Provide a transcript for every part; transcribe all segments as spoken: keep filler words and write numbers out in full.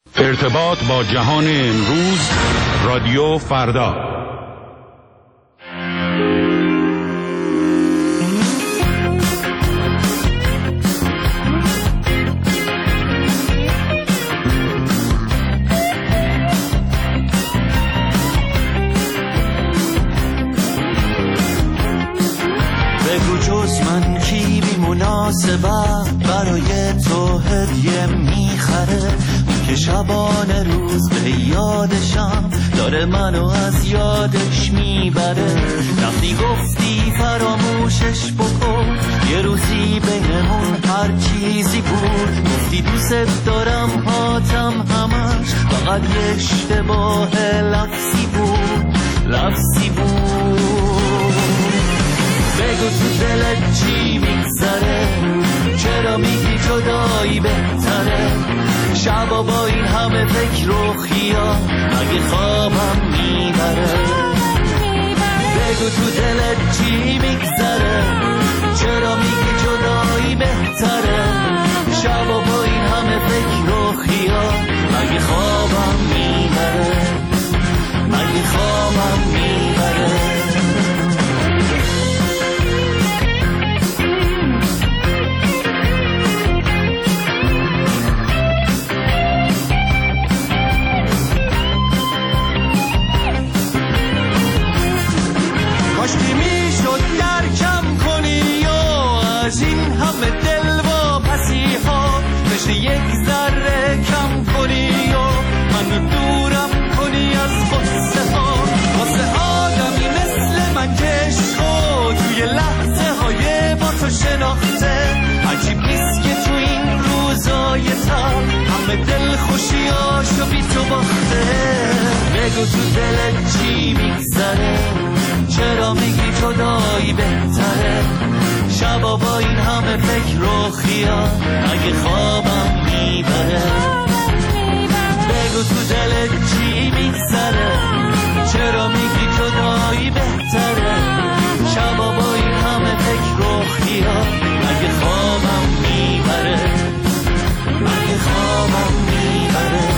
ارتباط با جهان امروز، رادیو فردا. بگو جز من کی بی مناسبه برای تو هدیه میخره، که شبانه روز به یادشم داره منو از یادش میبره. وقتی گفتی فراموشش بکن، یه روزی بینمون هر چیزی بود. گفتی دوست دارم هاتم همش فقط یه اشتباه لفظی بود، لفظی بود. بگو تو دلت چی میگذره، چرا میگی جدایی بهتره؟ شبا با این همه فکر و خیال مگه خوابم میبره؟ بگو تو دلت چی میگذره، چرا میگی جدایی بهتره؟ شبا با این همه فکر و خیال مگه خوابم میبره؟ مگه خوابم میبره؟ از این همه دل و پسی ها بشه یک ذره کم کنی و منو دورم کنی از غصه ها. واسه آدمی مثل من که عشقو توی لحظه های با تو شناخته، عجیب نیست که تو این روزای تر همه دل خوشیاشو بی تو باخته. بگو تو دلت چی میگذره، چرا میگی جدایی بهتره؟ شبا با این همه فکر و خیال اگه خوابم میبره؟ بگو تو دلت چی میگذره، چرا میگی جدایی بهتره؟ شبا با این همه فکر و خیال اگه خوابم میبره؟ اگه خوابم میبره؟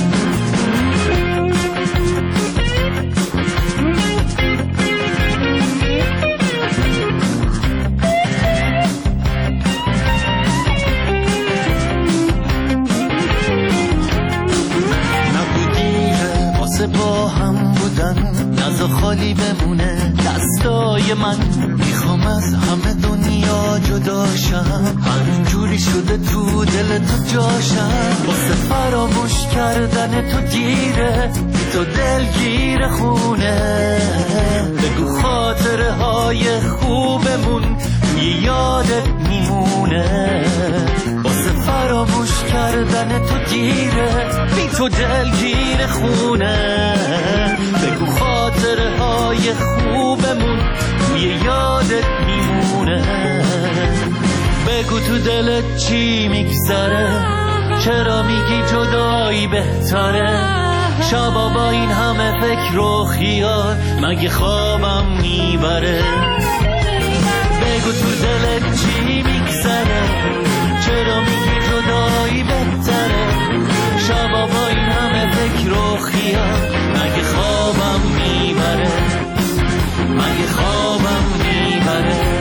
با هم بودن نزا خالی بمونه دستای من، میخوام از همه دنیا جداشم، هر جوری شده تو دل تو جاشم. واسه فراموش کردن تو دیره، تو دلگیر خونه. بگو خاطره های خوبمون توی یادت میمونه. واسه فراموش کردن تو دیره، بی تو دلگیر خونه. بگو خاطره های خوبمون توی یادت میمونه. بگو تو دلت چی میگذره، چرا میگی جدایی بهتره؟ شبا با این همه فکر و خیال مگه خوابم میبره؟ بگو تو دلت چی میگذره، چرا میگی جدایی بهتره؟ شبا با این همه فکر و خیال مگه خوابم میبره؟ مگه خوابم میبره؟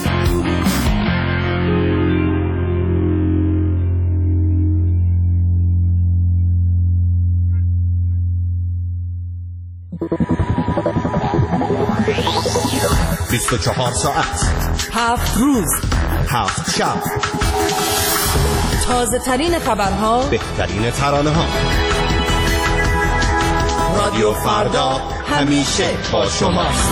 بیست و چهار ساعت، هفت روز، هفت شب، تازه ترین خبرها، بهترین ترانه ها. رادیو فردا همیشه با شماست.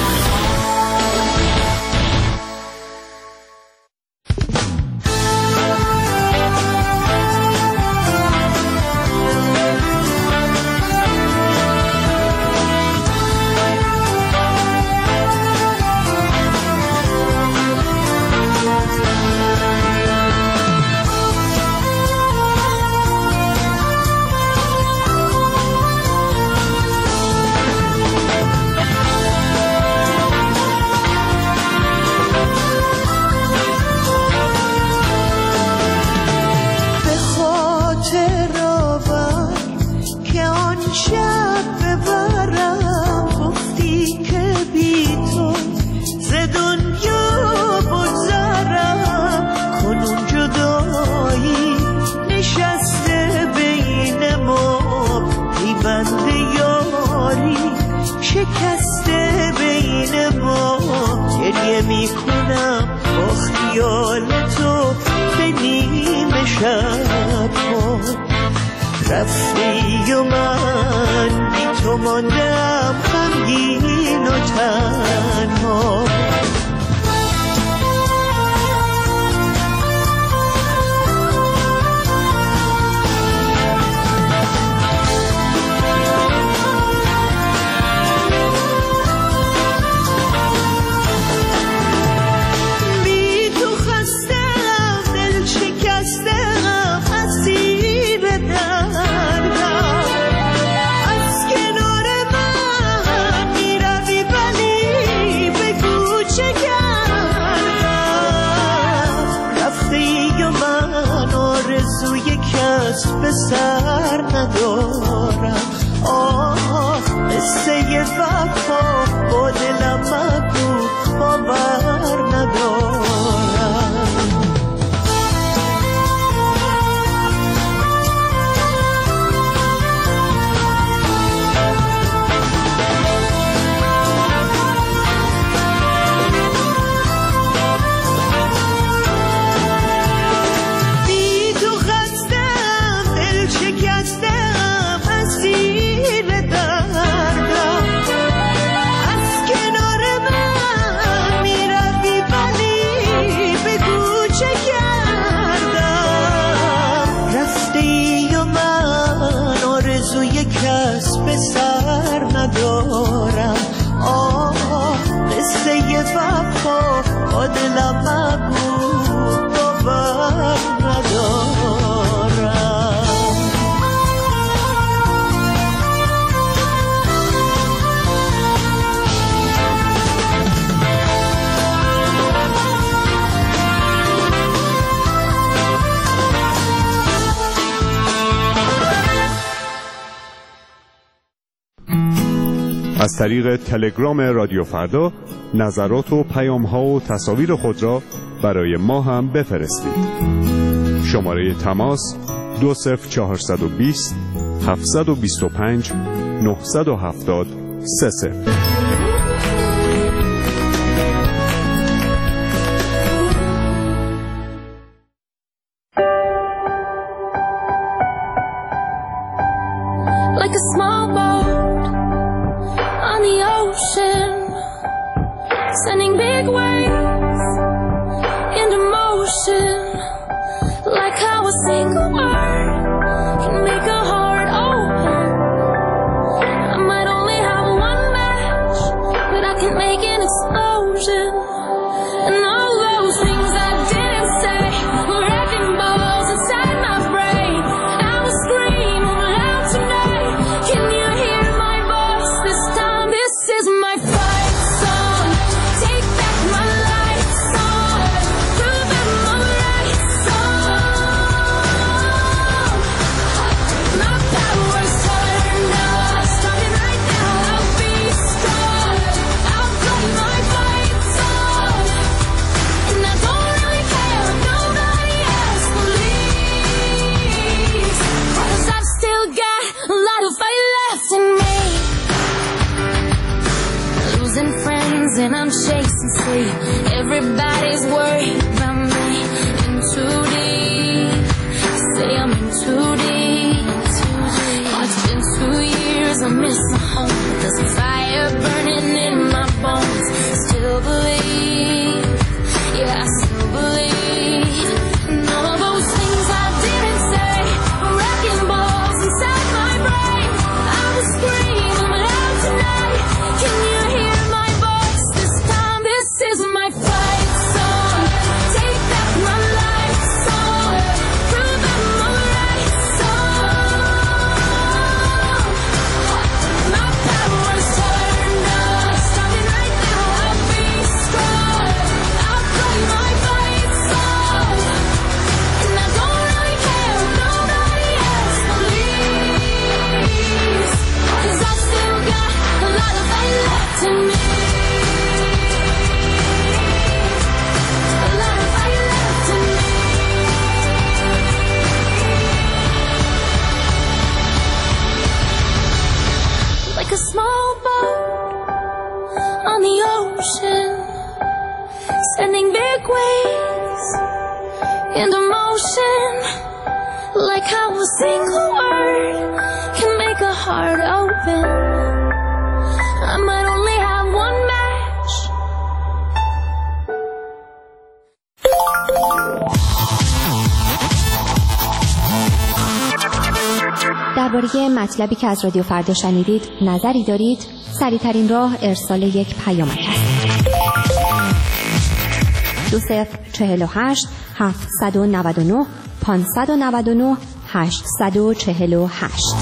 شب ببرم گفتی که بی تو ز دنیا بگذرم کنون جدایی نشسته بین ما پیوند یاری شکسته بین ما گریه میکنم با خیال تو به نیمه شب ها رفتی و من بی تو ماندم غمگین و تنها به سر ندارم آه قصه وفا با دلم مگو باور ندارم به سر ندارم آه قصه وفا با دلم مگو باور ندارم از طریق تلگرام رادیو فردا نظرات و پیام‌ها و تصاویر خود را برای ما هم بفرستید. شماره تماس دو صفر چهارصد و بیست هفتصد و بیست و پنج نهصد و هفتاد سه صفر. Like a small boat on the ocean, sending big waves into motion. Like how a single word can make a heart open. I might only have one match, but I can make an explosion. And all those things I didn't say were wrecking balls inside my brain. I will scream loud tonight. Can you hear my voice this time? This is my fight song. Take back my life song. Prove I'm alright song. My power's turned up. Starting right now, I'll be strong. I'll play my fight song. And I don't really care if nobody else believes. 'Cause I've still got a lot of fight left in me. Losing friends and I'm chasing sleep. Everybody's worried about me. In too deep. Say I'm in too deep. Oh, it's been two years. I miss my home. There's a fire burning in my bones. Still believe. Yeah, I still believe. And all those things I didn't say were wrecking balls inside my brain. I will scream loud tonight. Can you hear my voice this time? This is my fight song. ocean, sending big waves into motion, like how a single word can make a heart open. I might only have one match. درباره مطلبی که از رادیو فردا شنیدید نظری دارید؟ سریع‌ترین راه ارسال یک پیامک است. دو صفر چهل و هشت هفتصد و نود و نه پانصد و نود و نه هشتصد و چهل و هشت.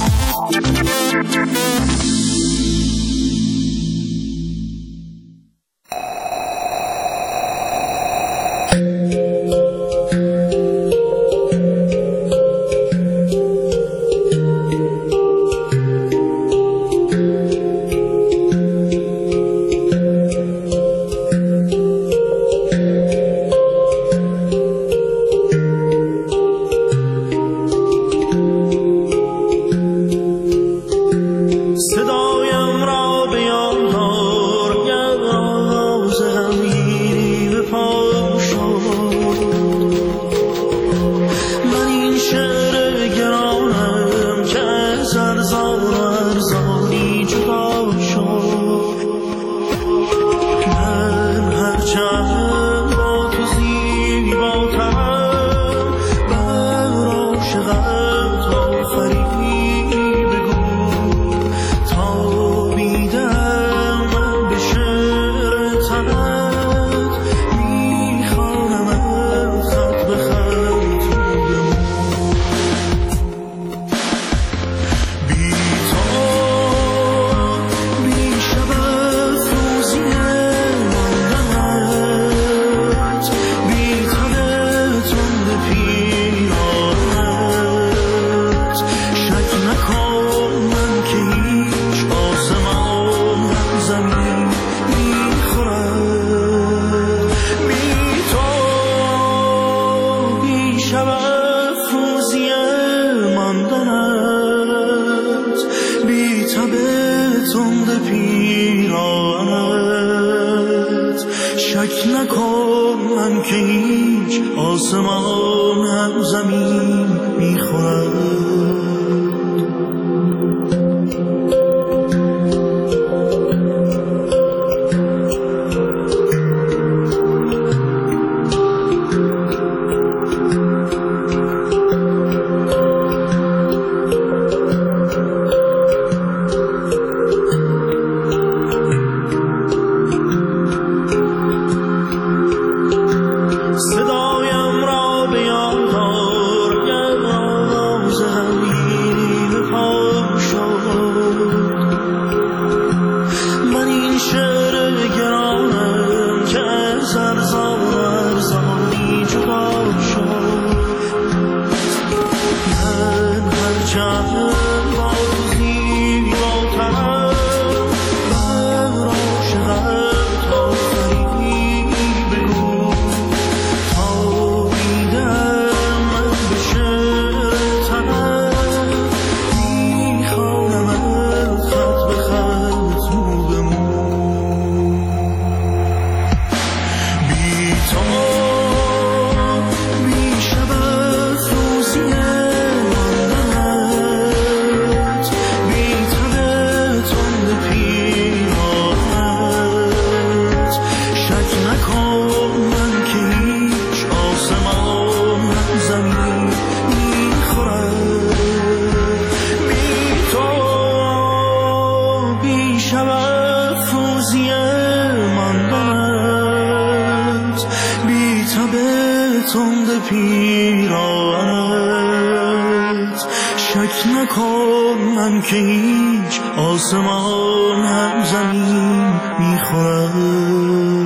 شک نکن من که هیچ آسمان هم زمین میخورم.